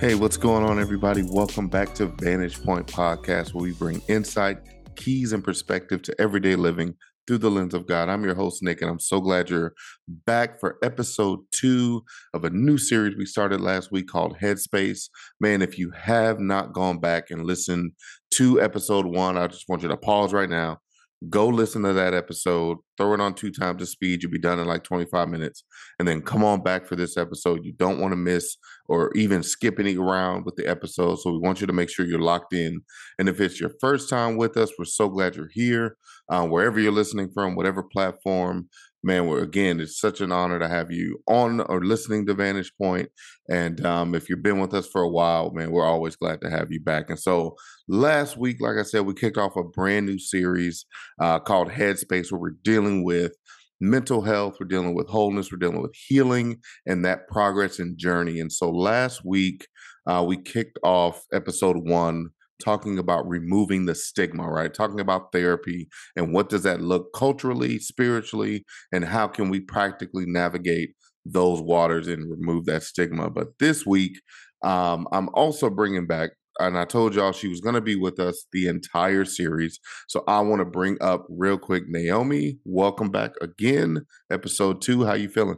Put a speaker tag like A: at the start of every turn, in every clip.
A: Hey, what's going on, everybody? Welcome back to Vantage Point Podcast, where we bring insight, keys, and perspective to everyday living through the lens of God. I'm your host, Nick, and I'm so glad you're back for episode 2 of a new series we started last week called Headspace. Man, if you have not gone back and listened to episode 1, I just want you to pause right now. Go listen to that episode, throw it on 2 times the speed. You'll be done in like 25 minutes. And then come on back for this episode. You don't want to miss or even skip any around with the episode. So we want you to make sure you're locked in. And if it's your first time with us, we're so glad you're here. Wherever you're listening from, whatever platform, man, again, it's such an honor to have you on or listening to Vantage Point. And if you've been with us for a while, man, we're always glad to have you back. And so last week, like I said, we kicked off a brand new series called Headspace, where we're dealing with mental health, we're dealing with wholeness, we're dealing with healing and that progress and journey. And so last week, we kicked off episode 1 talking about removing the stigma, right? Talking about therapy and what does that look culturally, spiritually, and how can we practically navigate those waters and remove that stigma. But this week, I'm also bringing back, and I told y'all she was going to be with us the entire series. So I want to bring up real quick, Naomi, welcome back again. Episode 2, how you feeling?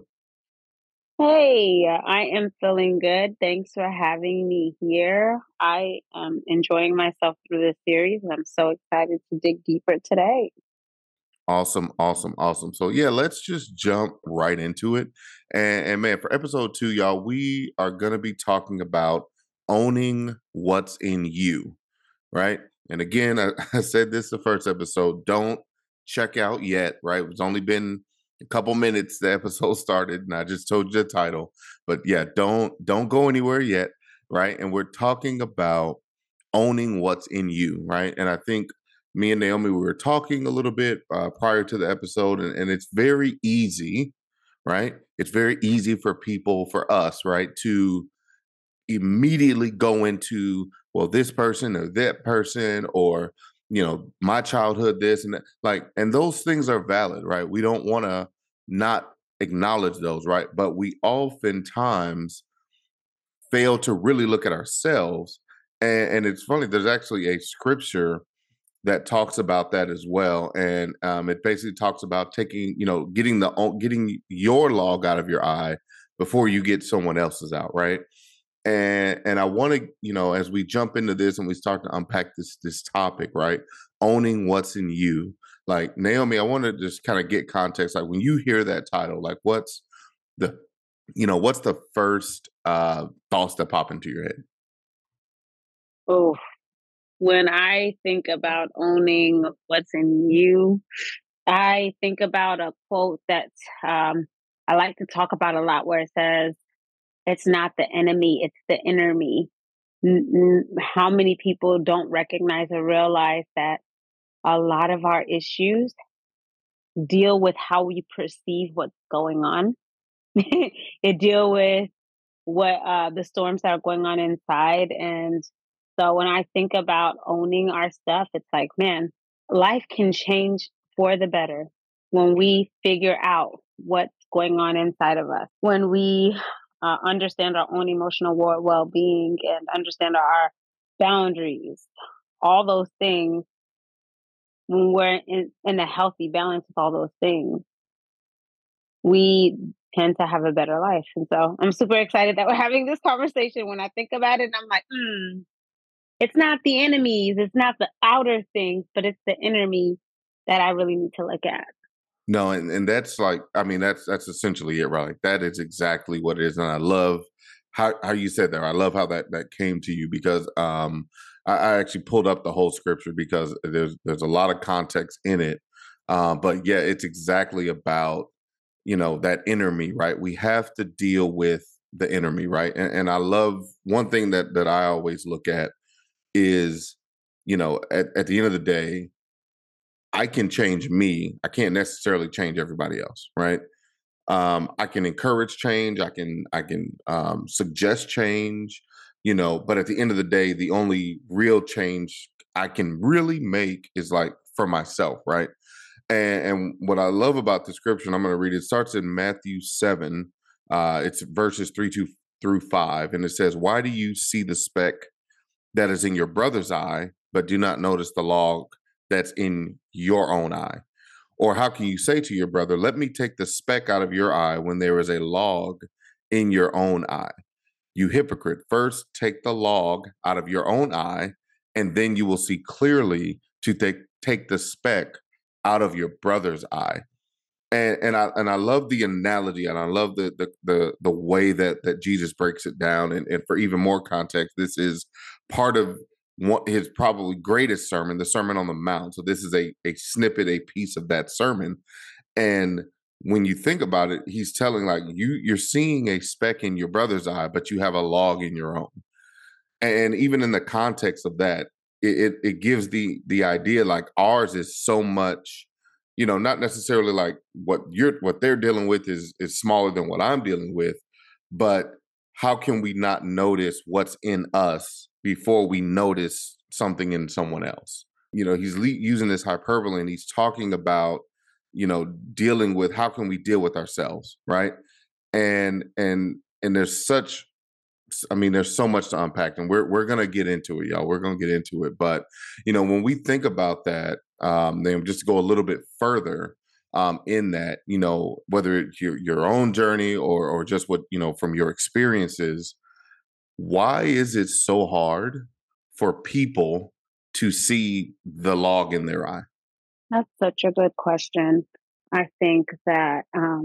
B: Hey, I am feeling good. Thanks for having me here. I am enjoying myself through this series. I'm so excited to dig deeper today.
A: Awesome, awesome, awesome. So yeah, let's just jump right into it. And man, for episode 2, y'all, we are gonna be talking about owning what's in you, right? And again, I said this the first episode. Don't check out yet, right? It's only been a couple minutes the episode started, and I just told you the title. But yeah, don't go anywhere yet, right? And we're talking about owning what's in you, right? And I think me and Naomi, we were talking a little bit prior to the episode, and it's very easy, right? It's very easy for people, for us, right, to immediately go into, well, this person or that person, or my childhood, this and that, like, and those things are valid, right? We don't want to not acknowledge those, right? But we oftentimes fail to really look at ourselves. And it's funny, there's actually a scripture that talks about that as well. And it basically talks about taking, getting your log out of your eye before you get someone else's out, right? And I want to, as we jump into this and we start to unpack this topic, right? Owning what's in you. Like, Naomi, I want to just kind of get context. Like, when you hear that title, like, the what's the first thoughts that pop into your head?
B: Oh, when I think about owning what's in you, I think about a quote that I like to talk about a lot where it says, "It's not the enemy, it's the inner me." How many people don't recognize or realize that a lot of our issues deal with how we perceive what's going on? It deal with what the storms that are going on inside. And so when I think about owning our stuff, it's like, man, life can change for the better when we figure out what's going on inside of us, when we understand our own emotional well-being and understand our boundaries, all those things. When we're in a healthy balance with all those things, we tend to have a better life. And so I'm super excited that we're having this conversation. When I think about it, I'm like, it's not the enemies, it's not the outer things, but it's the inner me that I really need to look at.
A: No, and that's like, I mean, that's essentially it, right? Like, that is exactly what it is. And I love how you said that. I love how that came to you, because I actually pulled up the whole scripture because there's a lot of context in it. But yeah, it's exactly about, that inner me, right? We have to deal with the inner me, right? And I love one thing that I always look at is, at the end of the day, I can change me. I can't necessarily change everybody else, right? I can encourage change. I can suggest change, but at the end of the day, the only real change I can really make is like for myself, right? And what I love about the scripture, and I'm going to read it, starts in Matthew 7. It's verses through 5. And it says, why do you see the speck that is in your brother's eye, but do not notice the log that's in your own eye? Or how can you say to your brother, let me take the speck out of your eye when there is a log in your own eye? You hypocrite, first take the log out of your own eye, and then you will see clearly to take the speck out of your brother's eye. And I love the analogy, and I love the way that Jesus breaks it down. And for even more context, this is part of his probably greatest sermon, the Sermon on the Mount. So this is a snippet, a piece of that sermon. And when you think about it, he's telling, like, you're seeing a speck in your brother's eye, but you have a log in your own. And even in the context of that, it gives the idea, like, ours is so much, not necessarily like what they're dealing with is smaller than what I'm dealing with, but how can we not notice what's in us before we notice something in someone else? He's using this hyperbole, and he's talking about, dealing with, how can we deal with ourselves, right? And there's so much to unpack, and we're gonna get into it, y'all. We're gonna get into it, but when we think about that, then just go a little bit further, in that, whether it's your own journey or just what from your experiences, why is it so hard for people to see the log in their eye?
B: That's such a good question. I think that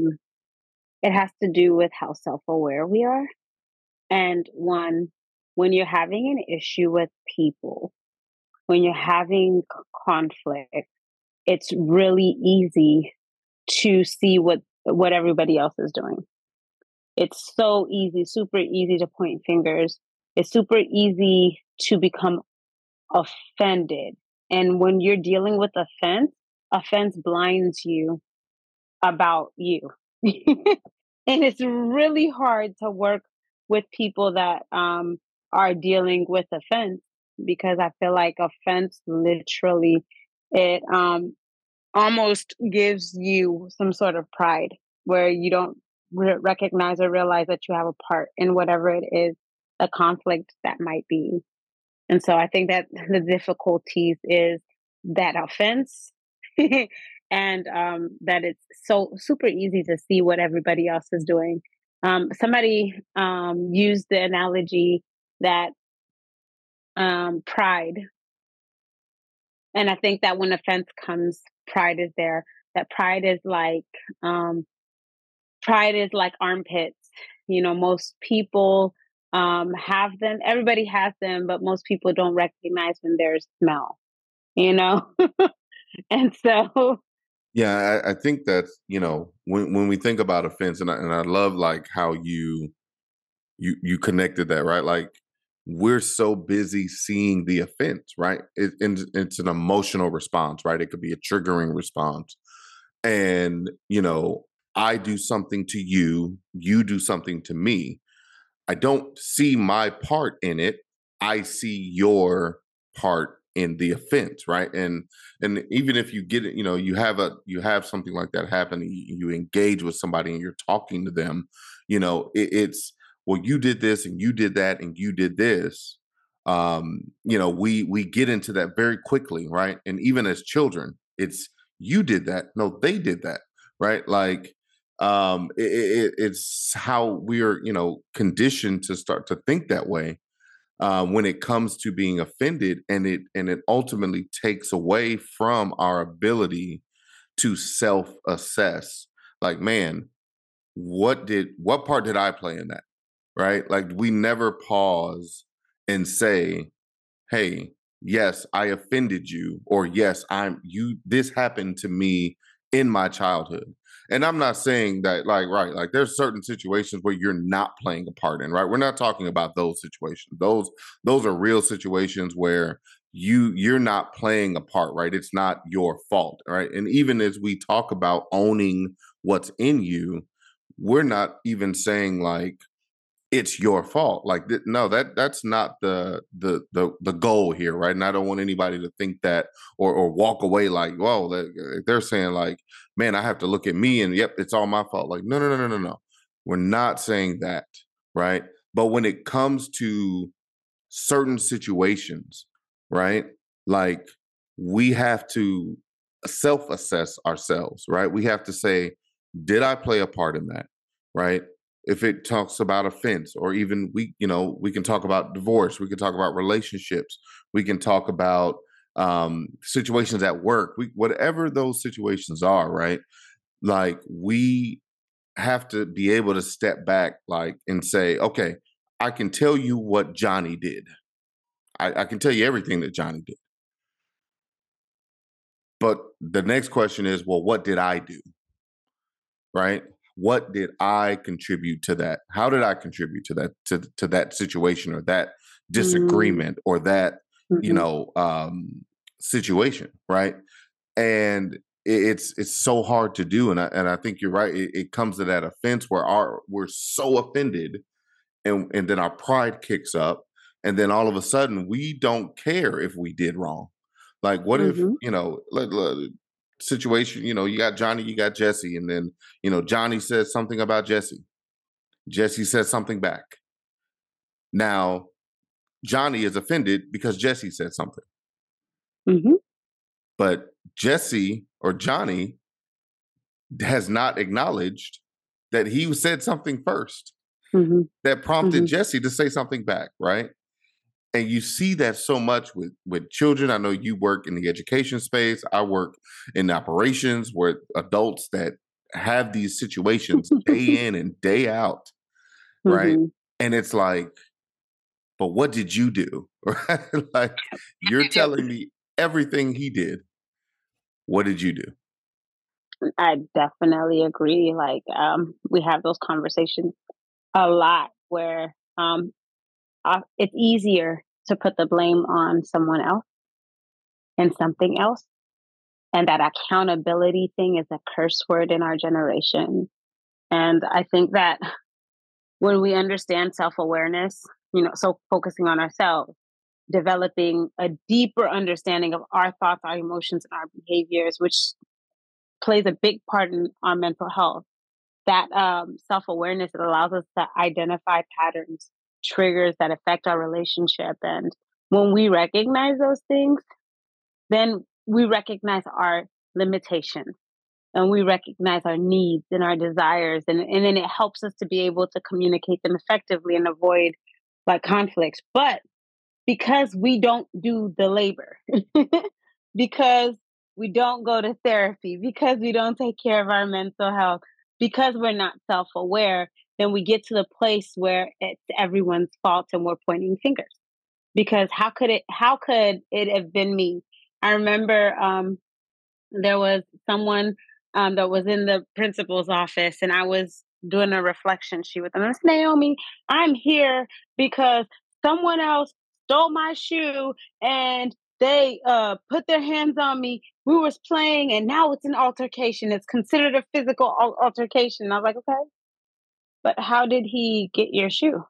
B: it has to do with how self aware we are. And when you're having an issue with people, when you're having conflict, it's really easy to see what everybody else is doing. It's so easy, super easy to point fingers. It's super easy to become offended. And when you're dealing with offense blinds you about you. And it's really hard to work with people that are dealing with offense, because I feel like offense literally, it almost gives you some sort of pride where you don't recognize or realize that you have a part in whatever it is, a conflict that might be. And so I think that the difficulties is that offense, and that it's so super easy to see what everybody else is doing. Somebody used the analogy that pride, and I think that when offense comes, pride is there. That um, pride is like armpits. Most people have them. Everybody has them, but most people don't recognize when there's smell. You know, and so
A: Yeah, I think that's, when we think about offense, and I love, like, how you connected that, right? Like, we're so busy seeing the offense, right? And it's an emotional response, right? It could be a triggering response. And, I do something to you, you do something to me. I don't see my part in it. I see your part in the offense, right? And even if you get it, you have something like that happen, you engage with somebody and you're talking to them, it's, well, you did this and you did that and you did this. We get into that very quickly, right? And even as children, it's, you did that, no, they did that, right? Like, it's how we're, conditioned to start to think that way, when it comes to being offended, and it ultimately takes away from our ability to self-assess. Like, man, what part did I play in that? Right? Like, we never pause and say, hey, yes, I offended you, or yes, this happened to me in my childhood. And I'm not saying that, like, right, like, there's certain situations where you're not playing a part in, right? We're not talking about those situations. Those are real situations where you're not playing a part, right? It's not your fault, right? And even as we talk about owning what's in you, we're not even saying, like, it's your fault. Like, no, that's not the goal here, right? And I don't want anybody to think that, or walk away like, whoa, they're saying, like, man, I have to look at me and, yep, it's all my fault. Like, no, no, no, no, no, no. We're not saying that, right? But when it comes to certain situations, right? Like we have to self-assess ourselves, right? We have to say, did I play a part in that? Right? If it talks about offense, or even we can talk about divorce, we can talk about relationships, we can talk about situations at work, whatever those situations are, right? Like we have to be able to step back, like, and say, okay, I can tell you what Johnny did. I can tell you everything that Johnny did. But the next question is, well, what did I do? Right? What did I contribute to that? How did I contribute to that to that situation, or that
B: Mm,
A: disagreement, or that you
B: mhm,
A: know situation, right? And it's so hard to do, and I think you're right. It comes to that offense where we're so offended, and then our pride kicks up, and then all of a sudden we don't care if we did wrong. Like, what if
B: mhm,
A: situation, you got Johnny, you got Jesse, and then Johnny says something about Jesse, Jesse says something back. Now Johnny is offended because Jesse said something,
B: mhm,
A: but Jesse or Johnny has not acknowledged that he said something first
B: mhm,
A: that prompted
B: mhm,
A: Jesse to say something back, right? And you see that so much with children. I know you work in the education space. I work in operations with adults that have these situations day in and day out, right?
B: mhm.
A: And it's like, but what did you do? Right? Like, you're telling me everything he did. What did you do?
B: I definitely agree. Like, we have those conversations a lot where it's easier to put the blame on someone else and something else. And that accountability thing is a curse word in our generation. And I think that when we understand self awareness, so focusing on ourselves, developing a deeper understanding of our thoughts, our emotions, and our behaviors, which plays a big part in our mental health. That self awareness, it allows us to identify patterns, triggers that affect our relationship. And when we recognize those things, then we recognize our limitations, and we recognize our needs and our desires. And then it helps us to be able to communicate them effectively and avoid like conflicts. But because we don't do the labor, because we don't go to therapy, because we don't take care of our mental health, because we're not self aware, then we get to the place where it's everyone's fault and we're pointing fingers. Because how could it have been me? I remember there was someone that was in the principal's office, and I was doing a reflection sheet with them. And I said, Naomi, I'm here because someone else stole my shoe, and they put their hands on me. We was playing, and now it's an altercation. It's considered a physical altercation. And I was like, okay, but how did he get your shoe?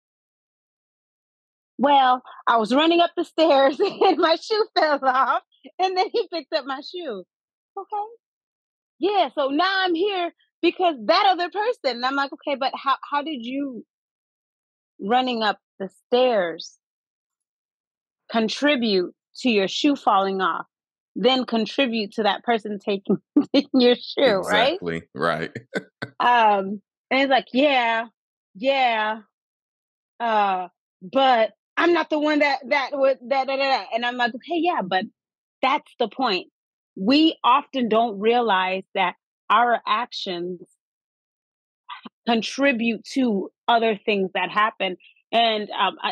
B: Well, I was running up the stairs and my shoe fell off, and then he picked up my shoe. Okay. Yeah, so now I'm here because that other person. And I'm like, okay, but how did you running up the stairs contribute to your shoe falling off? Then contribute to that person taking taking your shoe, right?
A: Exactly. Right.
B: And it's like, yeah, yeah, but I'm not the one that would that. And I'm like, okay, yeah, but that's the point. We often don't realize that our actions contribute to other things that happen. And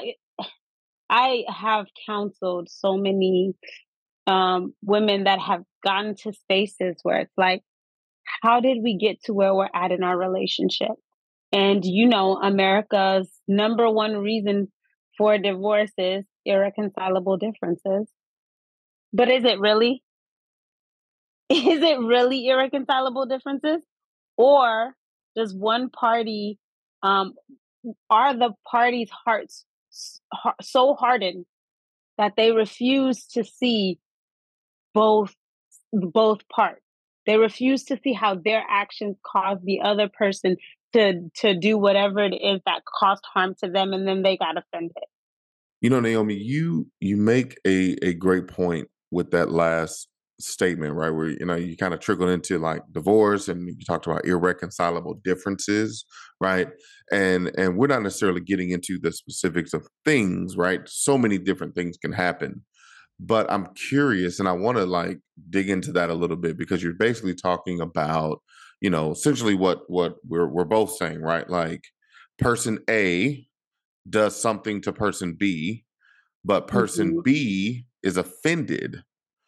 B: I have counseled so many women that have gotten to spaces where it's like, how did we get to where we're at in our relationship? And America's number one reason for divorce is irreconcilable differences. But is it really? Is it really irreconcilable differences? Or does one party um, are the parties' hearts so hardened that they refuse to see both both parts? They refuse to see how their actions cause the other person to do whatever it is that caused harm to them, and then they got offended.
A: You know, Naomi, you make a great point with that last statement, right? Where you kind of trickled into like divorce, and you talked about irreconcilable differences, right? And we're not necessarily getting into the specifics of things, right? So many different things can happen, but I'm curious, and I want to like dig into that a little bit because you're basically talking about, essentially what we're both saying, right? Like person A does something to person B, but person
B: Mhm.
A: B is offended.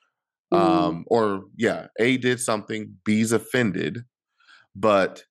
B: Mm.
A: Or yeah, A did something, B's offended, but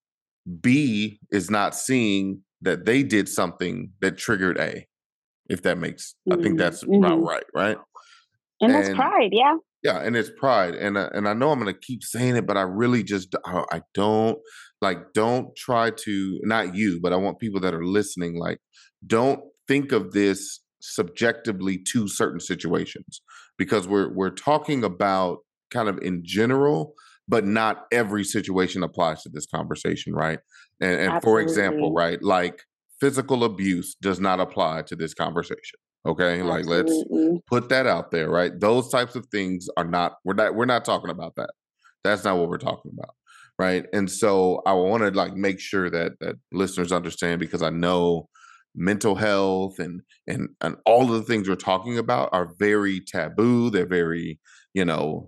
A: B is not seeing that they did something that triggered A, if that makes, I think
B: Mm.
A: that's about
B: Mhm.
A: right, right?
B: And that's
A: And
B: pride, yeah.
A: yeah, and it's pride, and I know I'm gonna keep saying it, but I really just I don't like. Don't try to, not you, but I want people that are listening. Like, don't think of this subjectively to certain situations because we're talking about kind of in general, but not every situation applies to this conversation, right? And for example,
B: Absolutely.
A: right, like physical abuse does not apply to this conversation. Okay, like let's
B: Absolutely.
A: put that out there, right? Those types of things are not, we're not talking about that. That's not what we're talking about. Right. And so I want to like make sure that listeners understand because I know mental health and all of the things we're talking about are very taboo. They're very, you know,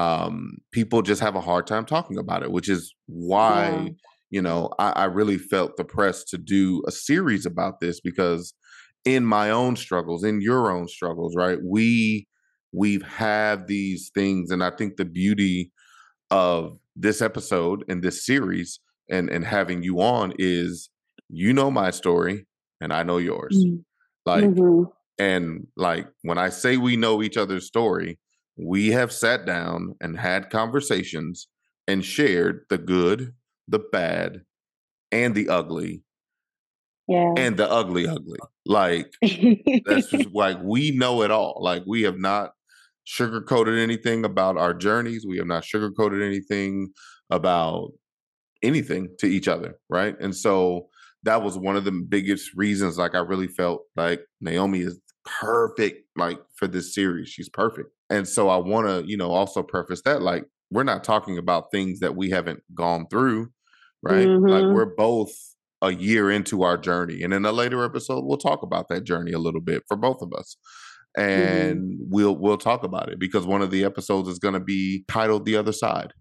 A: people just have a hard time talking about it, which is
B: Yeah.
A: why, I really felt the press to do a series about this because in my own struggles, in your own struggles, right? We've had these things, and I think the beauty of this episode and this series and having you on is my story and I know yours.
B: Mm.
A: Like
B: Mhm.
A: and like when I say we know each other's story, we have sat down and had conversations and shared the good, the bad, and the ugly,
B: Yeah.
A: and the ugly ugly. Like that's just like we know it all. Like we have not sugarcoated anything about our journeys. We have not sugarcoated anything about anything to each other, right? And so that was one of the biggest reasons like I really felt like Naomi is perfect like for this series. She's perfect. And so I want to, also preface that like we're not talking about things that we haven't gone through, right? Like
B: Mhm.
A: we're both a year into our journey and in a later episode we'll talk about that journey a little bit for both of us
B: Mhm.
A: and we'll talk about it because one of the episodes is going to be titled The Other Side,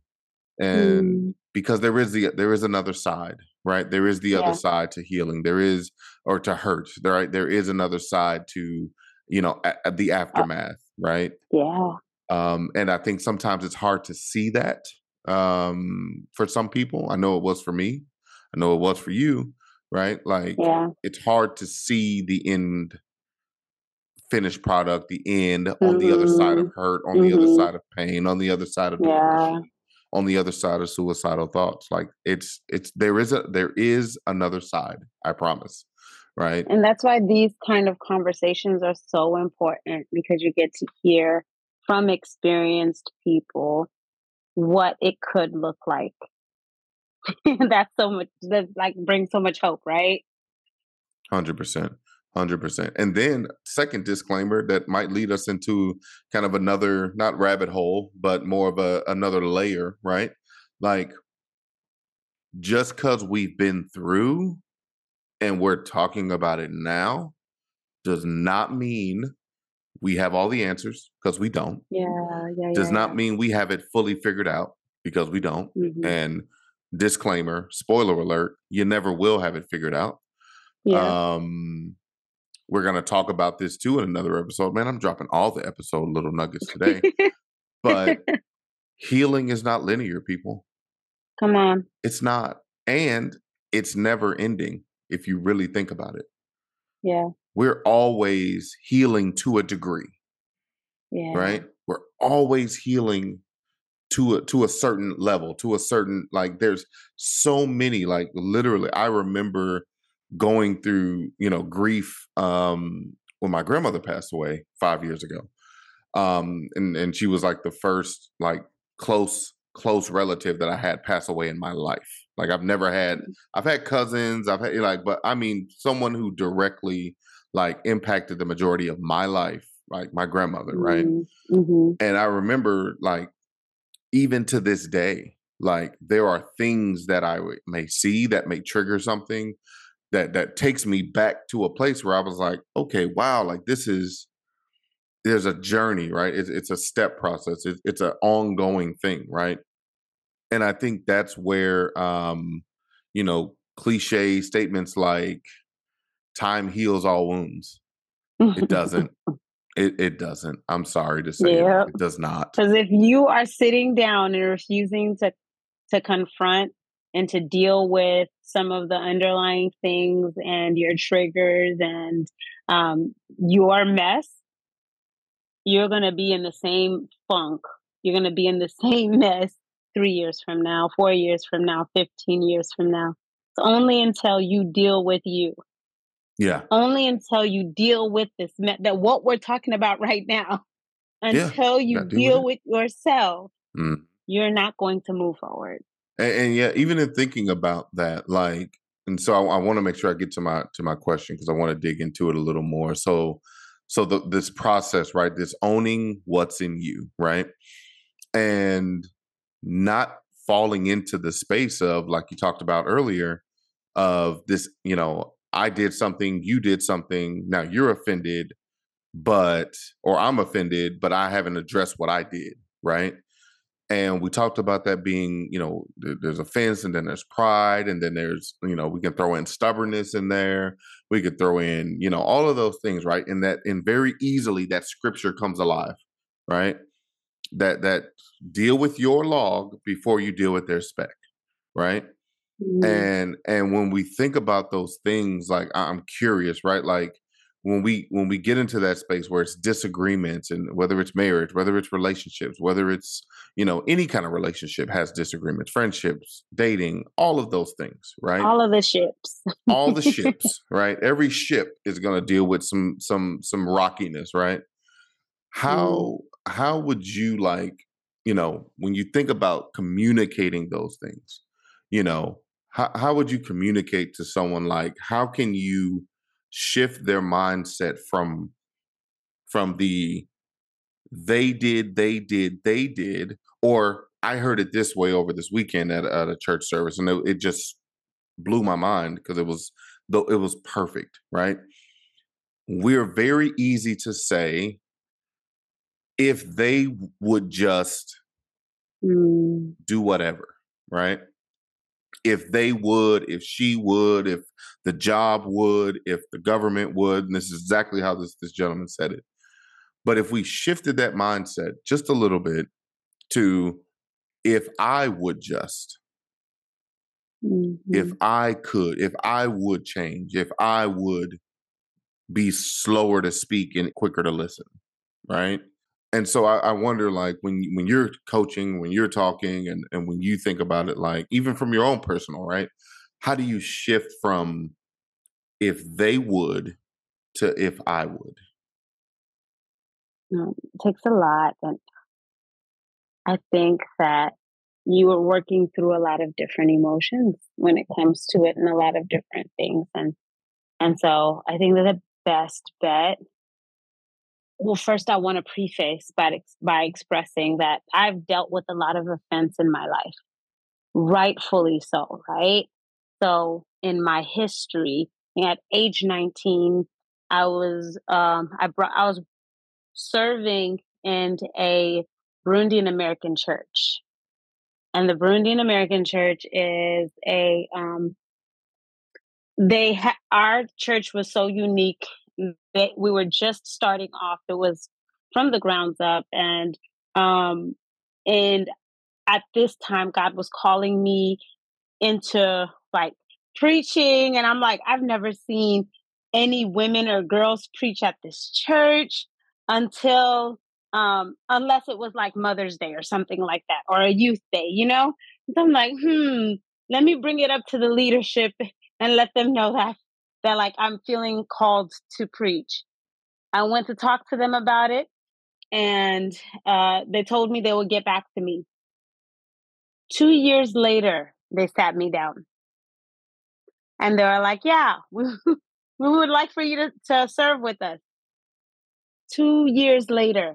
A: and
B: Mm.
A: because there is another side, right? There is the other
B: Yeah.
A: side to healing, there is, or to hurt, right? There is another side to the
B: Uh,
A: aftermath, right?
B: yeah.
A: And I think sometimes it's hard to see that for some people. I know it was for me, I know it was for you, right? Like
B: Yeah.
A: it's hard to see the end finished product, the end on the other side of
B: Mhm.
A: hurt, on the other
B: Mhm.
A: side of pain, on the other side of
B: Yeah.
A: depression, on the other side of suicidal thoughts. Like it's there is another side, I promise. Right?
B: And that's why these kind of conversations are so important because you get to hear from experienced people what it could look like. That's so much that like brings so much hope, right?
A: 100%. 100%. And then second disclaimer that might lead us into kind of another, not rabbit hole, but more of another layer, right? Like just because we've been through and we're talking about it now does not mean we have all the answers because we don't.
B: Yeah, yeah,
A: Does
B: yeah,
A: not
B: yeah.
A: mean we have it fully figured out because we don't.
B: Mhm.
A: And disclaimer, spoiler alert, you never will have it figured out.
B: Yeah.
A: Um, we're going to talk about this too in another episode. Man, I'm dropping all the episode little nuggets today. But healing is not linear, people.
B: Come on.
A: It's not. And it's never ending if you really think about it.
B: Yeah,
A: We're always healing to a degree,
B: yeah.
A: right? We're always healing to a certain level, to a certain, like there's so many, like literally I remember going through grief when my grandmother passed away 5 years ago, and she was like the first like close relative that I had pass away in my life. Like I've had cousins, I've had like, but I mean, someone who directly like impacted the majority of my life, like my grandmother, right?
B: Mm, mhm.
A: And I remember like even to this day, like there are things that may see that may trigger something that takes me back to a place where I was like, okay, wow, like there's a journey, right? It's a step process. It's an ongoing thing, right? And I think that's where, cliche statements like "time heals all wounds." It doesn't. It doesn't. I'm sorry to say it.
B: Yeah,
A: It does not.
B: because if you are sitting down and refusing to confront and to deal with some of the underlying things and your triggers and your mess, you're going to be in the same funk. You're going to be in the same mess 3 years from now, 4 years from now, 15 years from now. It's only until you deal with you,
A: Yeah.
B: only until you deal with that what we're talking about right now,
A: Yeah.
B: until
A: You
B: you
A: got to deal with
B: deal
A: it.
B: with yourself,
A: Mm.
B: you're not going to move forward.
A: And yeah, even in thinking about that, like, and so I want to make sure I get to my question because I want to dig into it a little more. So this process, right? This owning what's in you, right? And not falling into the space of like you talked about earlier of this, I did something, you did something, now you're offended, but or I'm offended, but I haven't addressed what I did, right? And we talked about that being, there's offense and then there's pride and then there's, we can throw in stubbornness in there. We could throw in, all of those things, right? And very easily that scripture comes alive, right? That deal with your log before you deal with their speck, right?
B: Mm,
A: And when we think about those things, like I'm curious, right? Like when we get into that space where it's disagreements and whether it's marriage, whether it's relationships, whether it's, any kind of relationship has disagreements, friendships, dating, all of those things, right?
B: all of the ships.
A: All the ships, right? Every ship is going to deal with some rockiness, right?
B: Mm,
A: How would you like, when you think about communicating those things, you know, how would you communicate to someone, like how can you shift their mindset from the they did, or I heard it this way over this weekend at a church service, and it just blew my mind because it was perfect, right? We're very easy to say if they would just
B: mm,
A: do whatever, right? If they would, if she would, if the job would, if the government would, and this is exactly how this gentleman said it. But if we shifted that mindset just a little bit to if I would just, if
B: mhm.
A: I could, if I would change, if I would be slower to speak and quicker to listen, right? And so I wonder, like, when you're coaching, when you're talking, and when you think about it, like even from your own personal, right? How do you shift from if they would to if I would?
B: It takes a lot, and I think that you are working through a lot of different emotions when it comes to it, and a lot of different things, and so I think that the best bet. Well, first, I want to preface by expressing that I've dealt with a lot of offense in my life, rightfully so, right? So, in my history, at age 19, I was serving in a Burundian American church, and the Burundian American church is our church was so unique that we were just starting off. It was from the grounds up, um and at this time God was calling me into like preaching, and I'm like, I've never seen any women or girls preach at this church until unless it was like Mother's Day or something like that, or a youth day, so I'm like, let me bring it up to the leadership and let them know that like I'm feeling called to preach. I went to talk to them about it, and they told me they would get back to me. 2 years later, they sat me down and they were like, yeah, we would like for you to serve with us. 2 years later,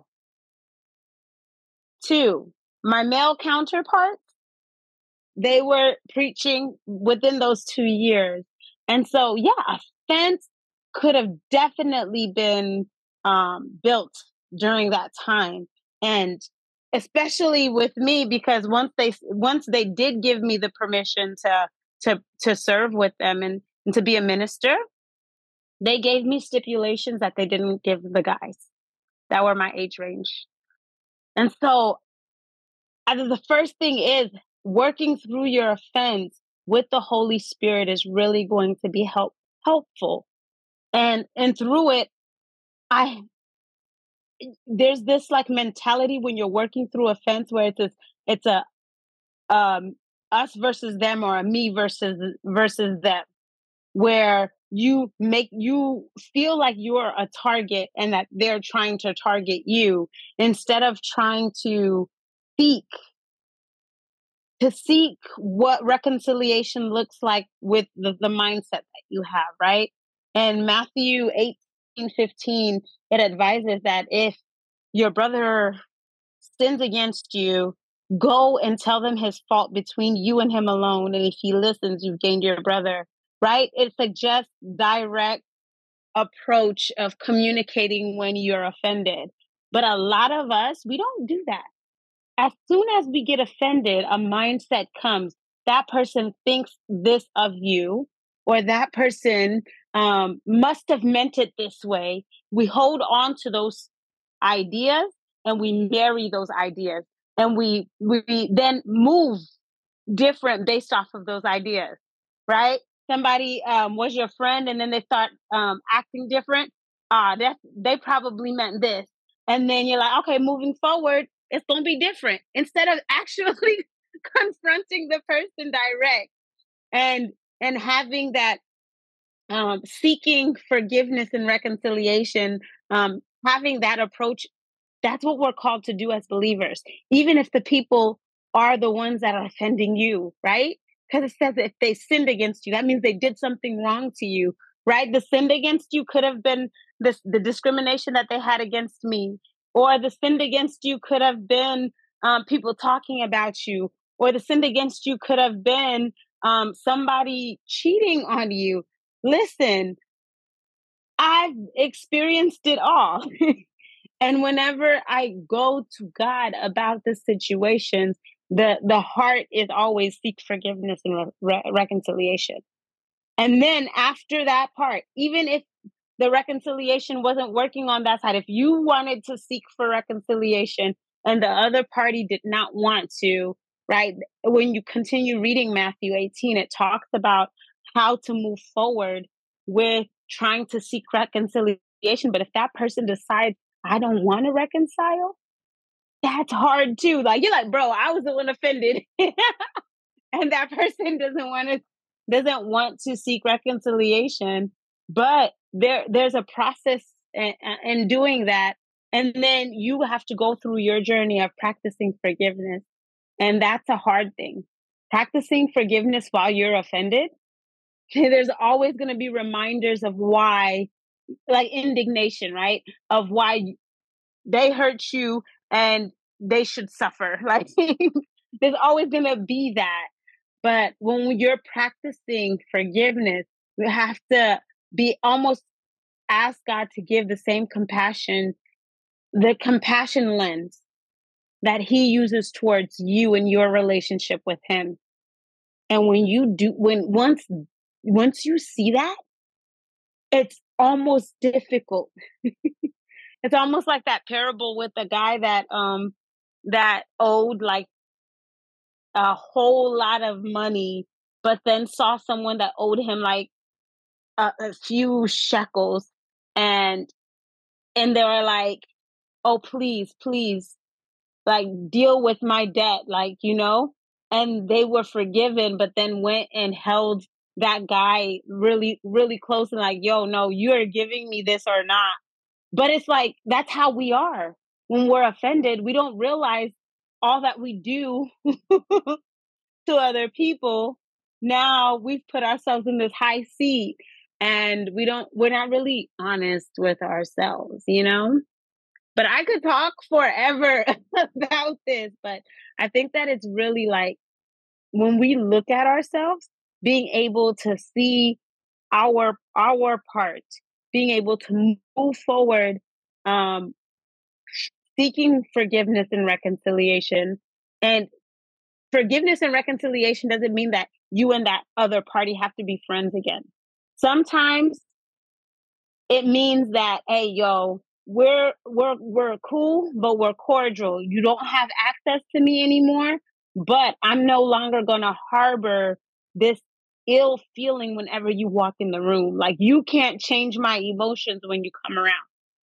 B: two, my male counterparts, they were preaching within those 2 years. And so, yeah, a fence could have definitely been built during that time. And especially with me, because once they did give me the permission to serve with them and to be a minister, they gave me stipulations that they didn't give the guys that were my age range. And so the first thing is working through your offense with the Holy Spirit is really going to be helpful. And through it, I there's this like mentality when you're working through offense where it's a um us versus them or a me versus them, where you feel like you're a target and that they're trying to target you instead of trying seek seek what reconciliation looks like with the mindset that you have, right? And Matthew 18:15, it advises that if your brother sins against you, go and tell them his fault between you and him alone. And if he listens, you've gained your brother, right? It suggests direct approach of communicating when you're offended. But a lot of us, we don't do that. As soon as we get offended, a mindset comes. That person thinks this of you, or that person must have meant it this way. We hold on to those ideas and we marry those ideas, and we then move different based off of those ideas, right? Somebody was your friend and then they start acting different. They probably meant this. And then you're like, okay, moving forward, it's going to be different. Instead of actually confronting the person direct and having that seeking forgiveness and reconciliation, having that approach, that's what we're called to do as believers, even if the people are the ones that are offending you, right? Because it says if they sinned against you, that means they did something wrong to you, right? The sin against you could have been the discrimination that they had against me, or the sin against you could have been people talking about you, or the sin against you could have been somebody cheating on you. Listen, I've experienced it all. And whenever I go to God about the situations, the heart is always seek forgiveness and reconciliation. And then after that part, even if the reconciliation wasn't working on that side, if you wanted to seek for reconciliation and the other party did not want to, right? When you continue reading Matthew 18, it talks about how to move forward with trying to seek reconciliation. But if that person decides, I don't want to reconcile, that's hard too. Like, you're like, bro, I was the one offended. And that person doesn't want to seek reconciliation. But there's a process in doing that. And then you have to go through your journey of practicing forgiveness. And that's a hard thing. Practicing forgiveness while you're offended, there's always going to be reminders of why, like indignation, right? Of why they hurt you and they should suffer. Like, there's always going to be that. But when you're practicing forgiveness, you have to be almost ask God to give the same compassion, the compassion lens that He uses towards you and your relationship with Him. And when you do, once you see that, it's almost difficult. It's almost like that parable with the guy that owed like a whole lot of money, but then saw someone that owed him like a few shekels, and they were like, "Oh, please, please, like deal with my debt," like, and they were forgiven, but then went and held that guy really, really close and like, "Yo, no, you're giving me this or not." But it's like that's how we are when we're offended. We don't realize all that we do to other people, now we've put ourselves in this high seat and we're not really honest with ourselves, you know? But I could talk forever about this, but I think that it's really like when we look at ourselves, being able to see our part, being able to move forward, um, seeking forgiveness and reconciliation. And forgiveness and reconciliation doesn't mean that you and that other party have to be friends again. Sometimes it means that, hey, yo, we're cool, but we're cordial. You don't have access to me anymore, but I'm no longer gonna harbor this ill feeling whenever you walk in the room. Like you can't change my emotions when you come around.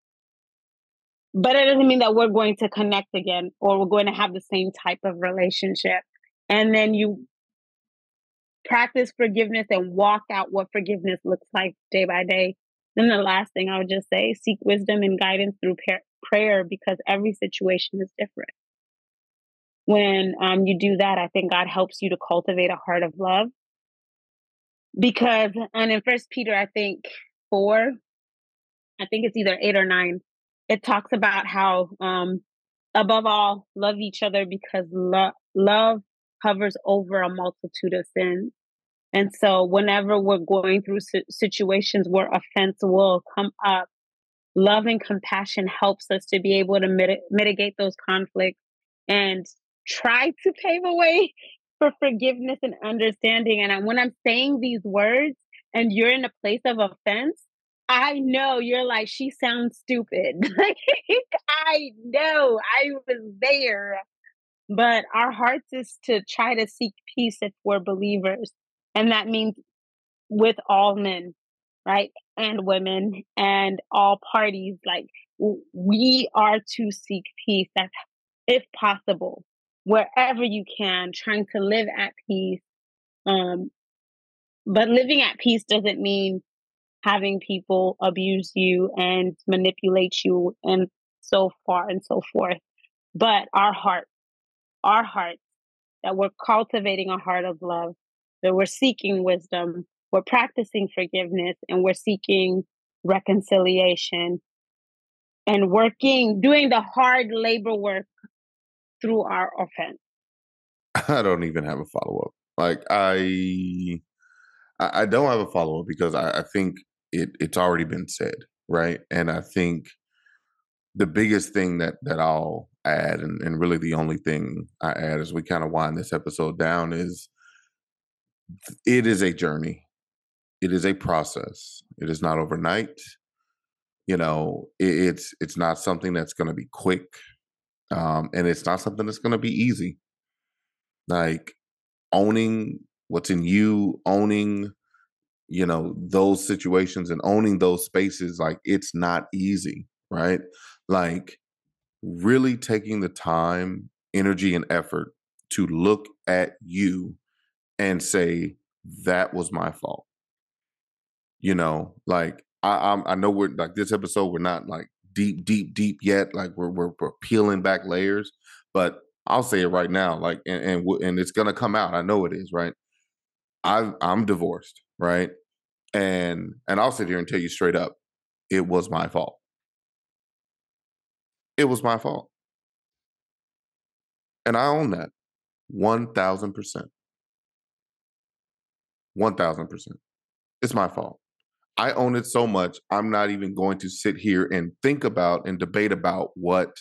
B: But it doesn't mean that we're going to connect again or we're going to have the same type of relationship. And then you practice forgiveness and walk out what forgiveness looks like day by day. Then the last thing I would just say, seek wisdom and guidance through prayer because every situation is different. When you do that, I think God helps you to cultivate a heart of love. Because, and in First Peter, I think 4, I think it's either 8 or 9, it talks about how, above all, love each other because love covers over a multitude of sins. And so, whenever we're going through situations where offense will come up, love and compassion helps us to be able to mitigate those conflicts and try to pave a way for forgiveness and understanding. And when I'm saying these words and you're in a place of offense, I know you're like, she sounds stupid. Like, I know I was there. But our hearts is to try to seek peace if we're believers. And that means with all men, right? And women and all parties. Like we are to seek peace. That's if possible, wherever you can, trying to live at peace. But living at peace doesn't mean having people abuse you and manipulate you and so far and so forth. But our hearts, that we're cultivating a heart of love, that we're seeking wisdom, we're practicing forgiveness, and we're seeking reconciliation and doing the hard labor work through our offense.
A: I don't even have a follow up. Like I don't have a follow up because I think it's already been said, right? And I think the biggest thing that I'll add, and really the only thing I add as we kind of wind this episode down is it is a journey. It is a process. It is not overnight. You know, it's not something that's going to be quick, and it's not something that's going to be easy. Like owning what's in you, owning those situations and owning those spaces, like it's not easy, right? Like really taking the time, energy, and effort to look at you and say that was my fault. Like I know we're like this episode, we're not like deep yet. Like we're peeling back layers, but I'll say it right now, like and it's gonna come out. I know it is, right? I'm divorced, right? And I'll sit here and tell you straight up, it was my fault. It was my fault. And I own that 1000%. 1000%. It's my fault. I own it so much, I'm not even going to sit here and think about and debate about what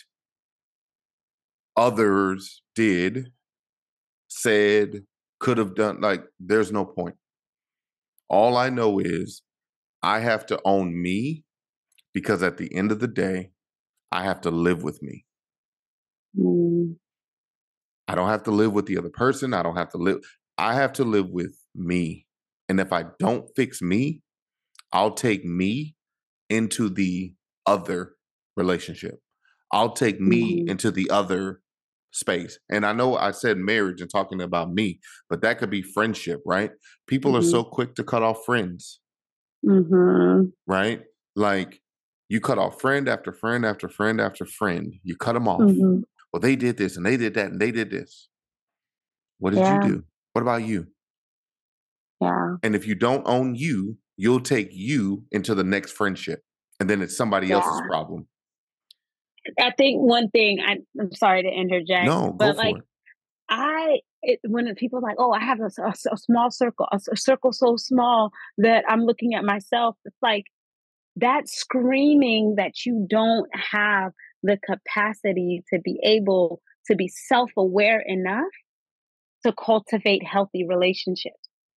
A: others did, said, could have done. Like, there's no point. All I know is I have to own me because at the end of the day, I have to live with me.
B: Mm.
A: I don't have to live with the other person. I don't have to live. I have to live with me. And if I don't fix me, I'll take me into the other relationship. I'll take me
B: Mhm.
A: into the other space. And I know I said marriage and talking about me, but that could be friendship, right? People are
B: Mhm.
A: so quick to cut off friends,
B: Mhm.
A: right? Like you cut off friend after friend after friend after friend. You cut them off.
B: Mhm.
A: Well, they did this and they did that and they did this. What did you
B: Yeah.
A: do? What about you?
B: Yeah.
A: And if you don't own you, you'll take you into the next friendship. And then it's somebody else's
B: Yeah.
A: problem.
B: I think one thing I'm sorry to interject,
A: No, go
B: but like
A: for it.
B: when people are like, oh, I have a small circle, a circle so small that I'm looking at myself. It's like that screaming that you don't have the capacity to be able to be self aware enough to cultivate healthy relationships.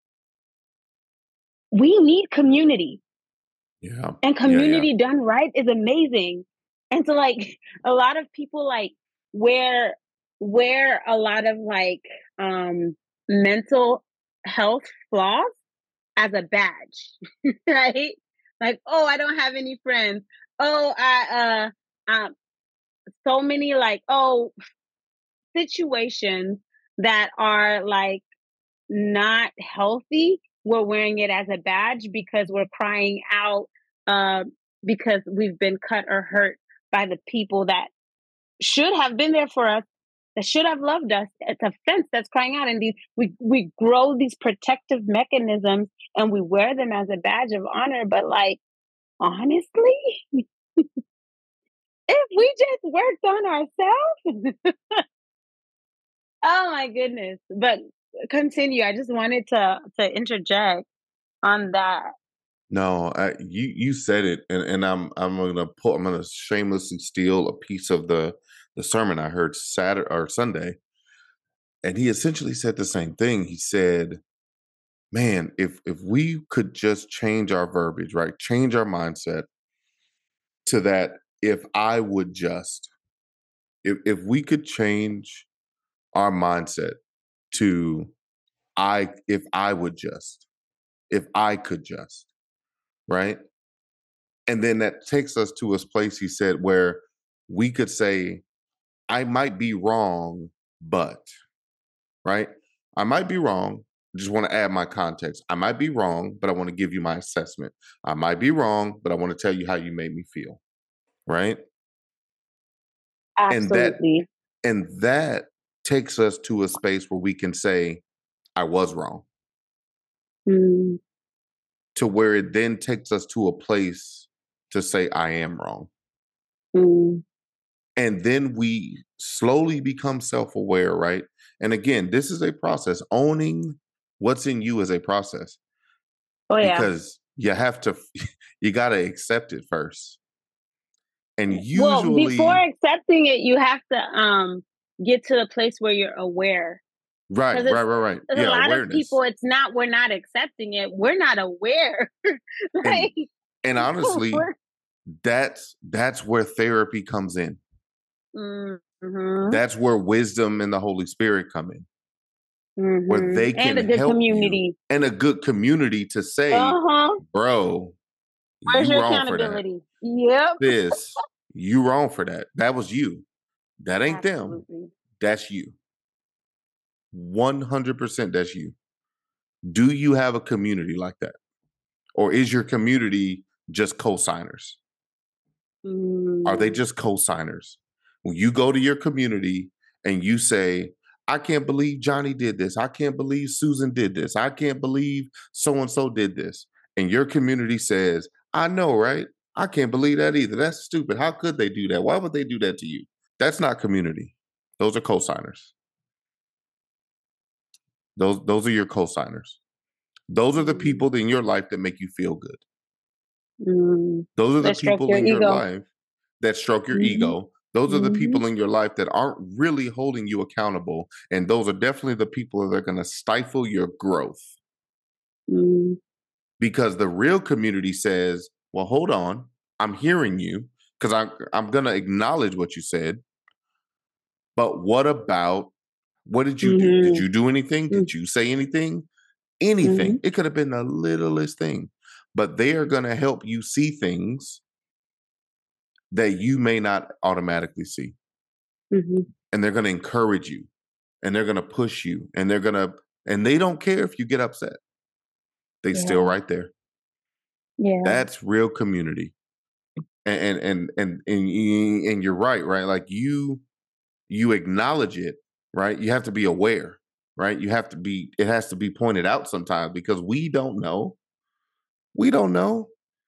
B: We need community,
A: Yeah.
B: and
A: Yeah. Yeah.
B: community done right is amazing. And so, like, a lot of people like wear wear a lot of like mental health flaws as a badge, right? Like, oh, I don't have any friends. Oh, so many like situations that are like not healthy. We're wearing it as a badge because we're crying out uh, because we've been cut or hurt by the people that should have been there for us, that should have loved us. It's a fence that's crying out, and we grow these protective mechanisms and we wear them as a badge of honor. But like honestly, if we just worked on ourselves, oh my goodness. But continue. I just wanted to interject on that.
A: No, you said it, and I'm gonna shamelessly steal a piece of the sermon I heard Saturday or Sunday, and he essentially said the same thing. He said, "Man, if we could just change our verbiage, right, change our mindset to that, if I would just, if we could change our mindset to if I would just, if I could just, right." And then that takes us to a place, he said, where we could say, I might be wrong, but, right? I might be wrong. Just want to add my context. I might be wrong, but I want to give you my assessment. I might be wrong, but I want to tell you how you made me feel. Right. And that,
B: Absolutely.
A: and that takes us to a space where we can say, I was wrong,
B: Mm,
A: to where it then takes us to a place to say, I am wrong.
B: mm,
A: And then we slowly become self-aware, right? And again, this is a process. Owning what's in you is a process,
B: oh yeah.
A: because you have to you got to accept it first. And
B: Well, before
A: usually,
B: accepting it, you have to get to the place where you're aware.
A: right,
B: Because
A: right, right, right.
B: there's a
A: Yeah,
B: lot of people,
A: awareness.
B: it's not we're not accepting it. We're not aware.
A: And
B: Like
A: and honestly,
B: we're
A: that's where therapy comes in.
B: mm-hmm,
A: That's where wisdom and the Holy Spirit come in, where
B: mm-hmm.
A: they
B: And
A: can
B: a good
A: help you,
B: community.
A: and a good community to say,
B: Uh-huh.
A: bro,
B: Where's
A: you
B: your
A: wrong for that.
B: accountability? Yep.
A: This, you wrong for that. That was you. That ain't them.
B: Absolutely.
A: That's you. 100% that's you. Do you have a community like that? Or is your community just co-signers? Are they
B: Mm,
A: just co-signers? When you go to your community and you say, I can't believe Johnny did this. I can't believe Susan did this. I can't believe so and so did this. And your community says, I know, right? I can't believe that either. That's stupid. How could they do that? Why would they do that to you? That's not community. Those are co-signers. Those are your co-signers. Those are the
B: mm,
A: people in your life that make you feel good.
B: mm.
A: Those are the
B: Let's stroke
A: people
B: your
A: in your
B: ego.
A: life that stroke your
B: Hmm.
A: ego. Those are the
B: Hmm.
A: people in your life that aren't really holding you accountable. And those are definitely the people that are going to stifle your growth,
B: Mm,
A: because the real community says, well, hold on, I'm hearing you, because I'm going to acknowledge what you said. But what about, what did you do? Did
B: mhm,
A: you do anything?
B: mm,
A: Did you say anything?
B: mhm,
A: Anything. It could have been the littlest thing, but they are going to help you see things that you may not automatically see.
B: mhm.
A: And they're going to encourage you, and they're going to push you, and and they don't care if you get upset. They still
B: Yeah,
A: right there.
B: yeah.
A: That's real community. And you're right, right? Like you acknowledge it, right? You have to be aware. right? It has to be pointed out sometimes because we don't know. We don't know.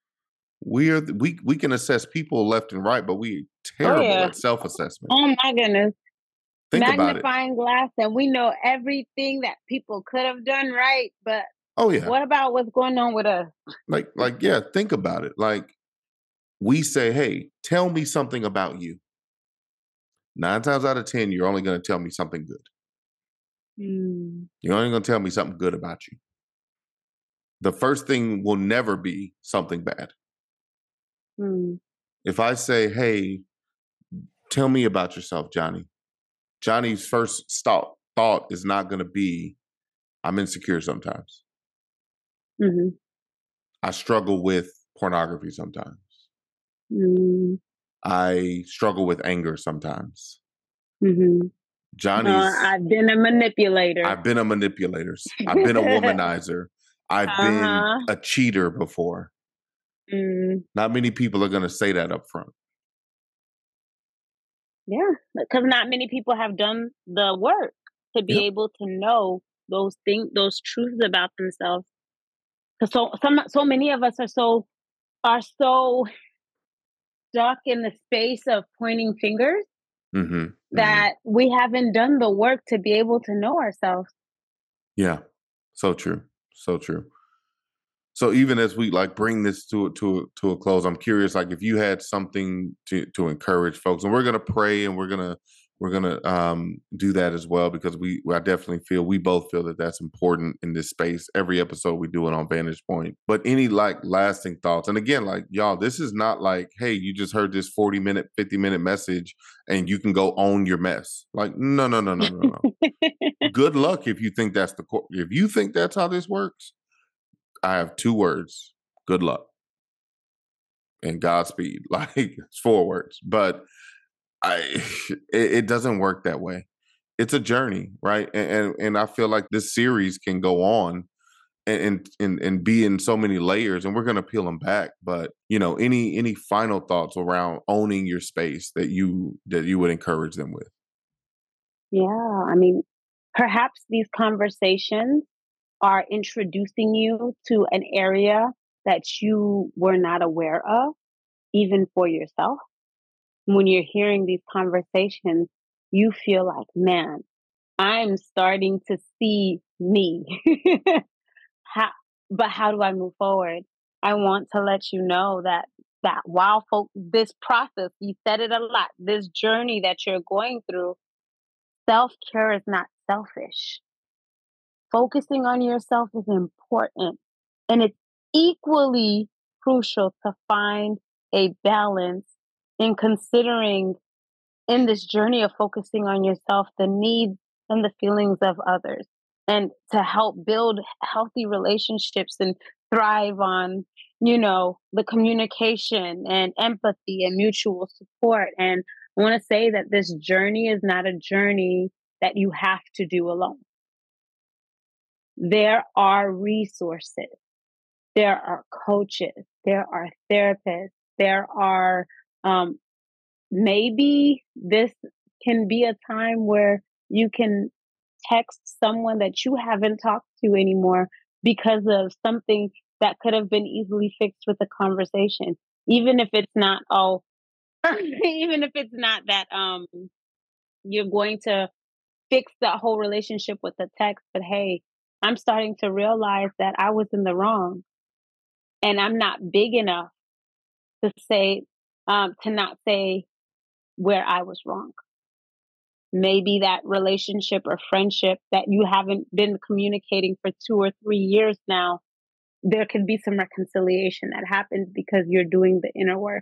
A: We can assess people left and right, but we
B: Oh
A: terrible
B: yeah.
A: at self-assessment.
B: Oh my goodness.
A: Think about it.
B: Magnifying glass, and we know everything that people could have done right, but
A: Oh yeah.
B: what about what's going on with us?
A: Yeah, think about it. Like we say, "Hey, tell me something about you." 9 times out of 10, you're only going to tell me something good.
B: Mm,
A: You're only going to tell me something good about you. The first thing will never be something bad.
B: mm,
A: If I say, "Hey, tell me about yourself, Johnny." Johnny's first thought is not going to be, "I'm insecure sometimes.
B: mhm,
A: I struggle with pornography sometimes.
B: mm,
A: I struggle with anger sometimes."
B: mhm.
A: Johnny's
B: I've been a manipulator.
A: I've been a manipulator. I've been a womanizer. I've been
B: Uh-huh.
A: a cheater before.
B: Mm,
A: Not many people are going to say that up front.
B: yeah, because not many people have done the work to be
A: Yep.
B: able to know those things, those truths about themselves. Because so many of us are so stuck in the space of pointing fingers
A: Hmm. Hmm.
B: that we haven't done the work to be able to know ourselves.
A: Yeah. So true. So true. So even as we like bring this to a close, I'm curious, like if you had something to encourage folks, and we're gonna pray and we're gonna do that as well because I definitely feel we both feel that that's important in this space. Every episode we do it on Vantage Point. But any like lasting thoughts? And again, like y'all, this is not like, hey, you just heard this 40-minute, 50-minute message and you can go own your mess. Like no, no, no, no, no, no. Good luck if you think that's if you think that's how this works. I have 2 words: good luck and Godspeed. Like it's 4 words, but I it doesn't work that way. It's a journey, right? And I feel like this series can go on and be in so many layers, and we're gonna peel them back. But any final thoughts around owning your space that you would encourage them with?
B: Yeah, I mean, perhaps these conversations are introducing you to an area that you were not aware of, even for yourself. When you're hearing these conversations, you feel like, man, I'm starting to see me. how, but how do I move forward? I want to let you know that while this process, you said it a lot, this journey that you're going through, self care is not selfish. Focusing on yourself is important, and it's equally crucial to find a balance in considering in this journey of focusing on yourself the needs and the feelings of others, and to help build healthy relationships and thrive on the communication and empathy and mutual support. And I want to say that this journey is not a journey that you have to do alone. There are resources, there are coaches, there are therapists, there are, um, maybe this can be a time where you can text someone that you haven't talked to anymore because of something that could have been easily fixed with a conversation. Even if it's not, oh, even if it's not that you're going to fix that whole relationship with the text, but hey, I'm starting to realize that I was in the wrong and I'm not big enough to say, to not say where I was wrong. Maybe that relationship or friendship that you haven't been communicating for 2 or 3 years now, there could be some reconciliation that happens because you're doing the inner work.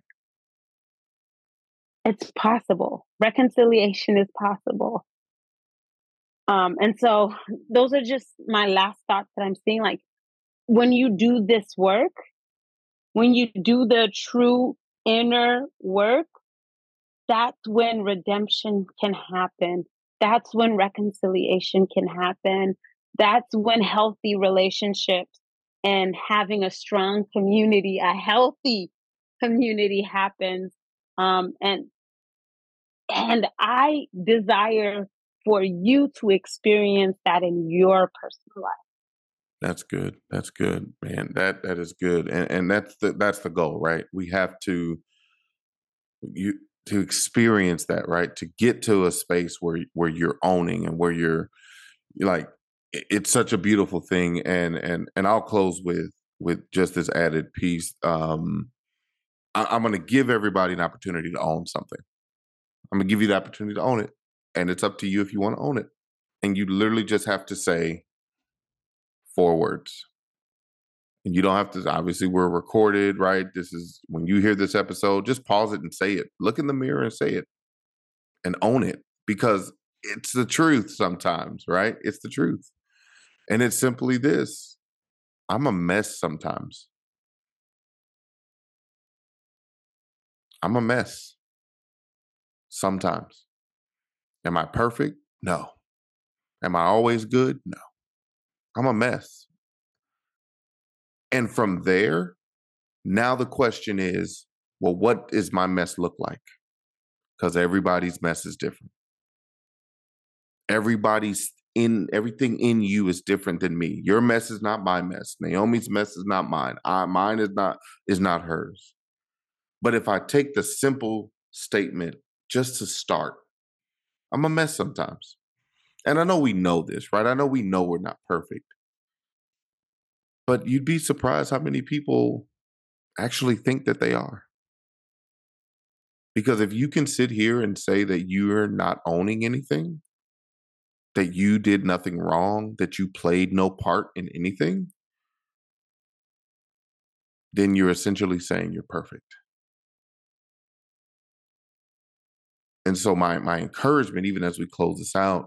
B: It's possible. Reconciliation is possible. And so those are just my last thoughts that I'm seeing. Like when you do this work, when you do the true inner work, that's when redemption can happen. That's when reconciliation can happen. That's when healthy relationships and having a strong community, a healthy community happens. And I desire for you to experience that in your personal life.
A: That's good. That's good, man. That is good. And that's the goal, right? We have you to experience that, right? To get to a space where you're owning and where you're like it's such a beautiful thing. And I'll close with just this added piece. I'm gonna give everybody an opportunity to own something. I'm gonna give you the opportunity to own it. And it's up to you if you want to own it. And you literally just have to say 4 words. And you don't have to, obviously, we're recorded, right? This is when you hear this episode, just pause it and say it. Look in the mirror and say it and own it because it's the truth sometimes, right? It's the truth. And it's simply this: I'm a mess sometimes. I'm a mess sometimes. Am I perfect? No. Am I always good? No. I'm a mess. And from there, now the question is, well, what does my mess look like? Because everybody's mess is different. Everything in you is different than me. Your mess is not my mess. Naomi's mess is not mine. Mine is not hers. But if I take the simple statement just to start, I'm a mess sometimes. And I know we know this, right? I know we know we're not perfect. But you'd be surprised how many people actually think that they are. Because if you can sit here and say that you're not owning anything, that you did nothing wrong, that you played no part in anything, then you're essentially saying you're perfect. And so my encouragement, even as we close this out,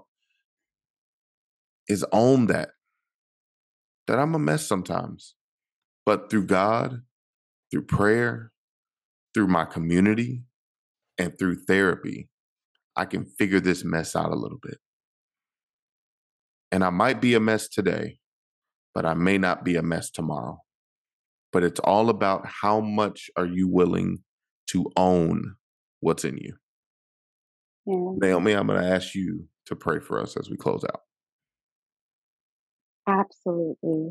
A: is own that I'm a mess sometimes. But through God, through prayer, through my community, and through therapy, I can figure this mess out a little bit. And I might be a mess today, but I may not be a mess tomorrow. But it's all about how much are you willing to own what's in you.
B: Yeah.
A: Naomi, I'm going to ask you to pray for us as we close out.
B: Absolutely.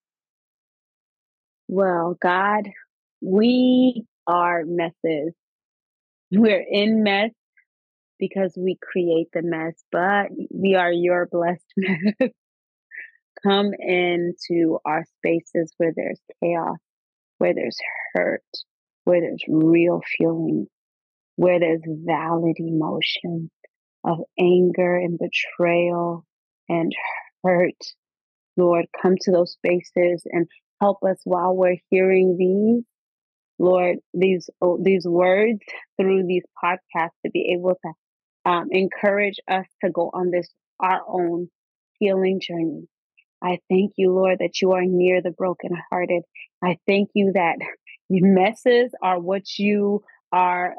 B: Well, God, we are messes. We're in mess because we create the mess, but we are your blessed mess. Come into our spaces where there's chaos, where there's hurt, where there's real feelings, where there's valid emotion of anger and betrayal and hurt. Lord, come to those spaces and help us while we're hearing these, Lord, these words through these podcasts to be able to encourage us to go on this our own healing journey. I thank you, Lord, that you are near the brokenhearted. I thank you that messes are what you are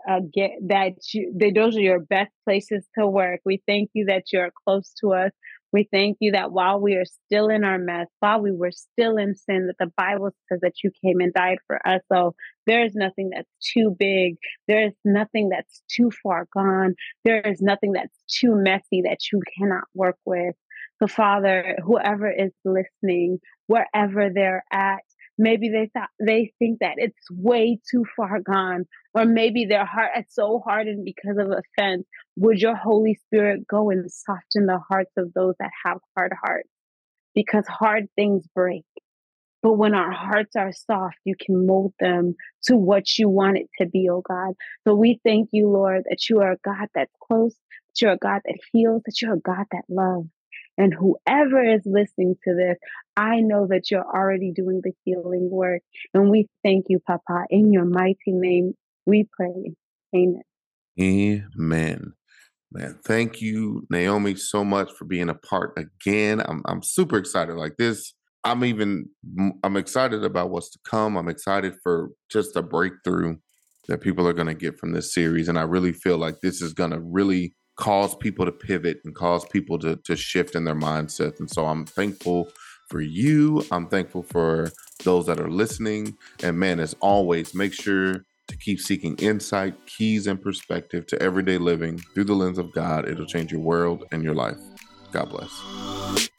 B: those are your best places to work. We thank you that you're close to us. We thank you that while we are still in our mess, while we were still in sin, that the Bible says that you came and died for us. So there is nothing that's too big. There is nothing that's too far gone. There is nothing that's too messy that you cannot work with. So, Father, whoever is listening, wherever they're at, maybe they think that it's way too far gone, or maybe their heart is so hardened because of offense. Would your Holy Spirit go and soften the hearts of those that have hard hearts? Because hard things break. But when our hearts are soft, you can mold them to what you want it to be, oh God. So we thank you, Lord, that you are a God that's close, that you're a God that heals, that you're a God that loves. And whoever is listening to this, I know that you're already doing the healing work. And we thank you, Papa. In your mighty name, we pray. Amen.
A: Amen. Man, thank you, Naomi, so much for being a part again. I'm super excited like this. I'm excited about what's to come. I'm excited for just the breakthrough that people are going to get from this series. And I really feel like this is going to really cause people to pivot and cause people to shift in their mindset. And so I'm thankful for you. I'm thankful for those that are listening. And man, as always, make sure to keep seeking insight, keys, and perspective to everyday living through the lens of God. It'll change your world and your life. God bless.